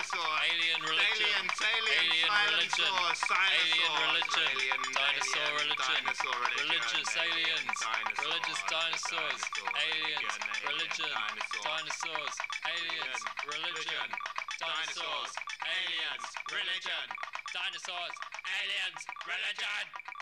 dinosaur, alien religion, alien religion, alien religion, dinosaur religion, religious aliens, religious dinosaurs, aliens, religion, dinosaurs, aliens, religion, dinosaurs, aliens, religion, dinosaurs, aliens, religion.